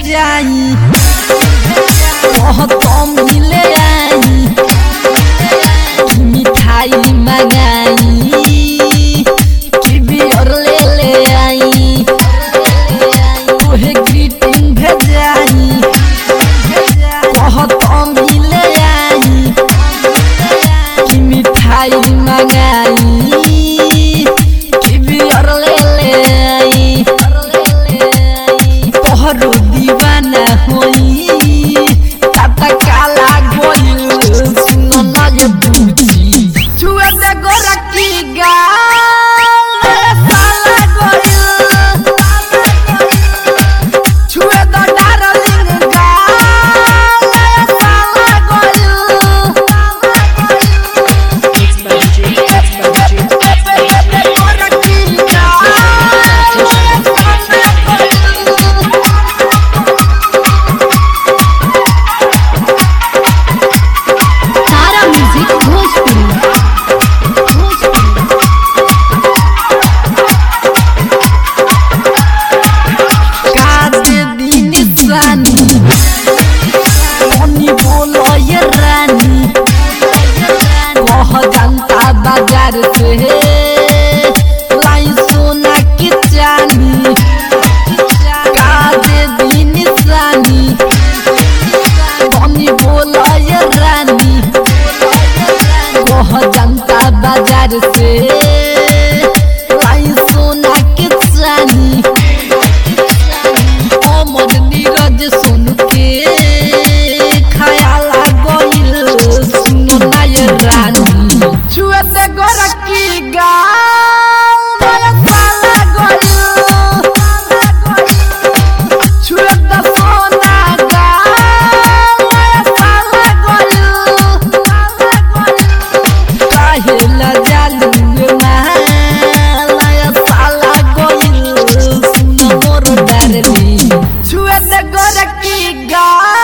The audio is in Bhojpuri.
जाई बहुत मिले आई मिठाई मंगाई कि बियर ले आई तोहे ग्रीटिंग भेजाई बहुत मिले आई कि मिठाई मंगाई कि बियर ले आई तोहरो दीवाना होई ताता काला गोइल सुनो ना ये बूची छुए दे गोरकी गाल साला गोइल छुए दो डार्लिंग गाल साला गोइल बाजार से लाई सोना की चांदी काजे दी निशानी बनी बोला ये रानी कह जनता बाजार से लाई सोना की चांदी अमर नीरज सुन के खयाला गोइल सुनो ना ये रानी छुए दे गोरकी गाल साला गोइल छुए दे सोना गाल साला गोइल काहे ला जालू माला साला गोइल सुनो मोर डार्लिंग छुए दे गोरकी गाल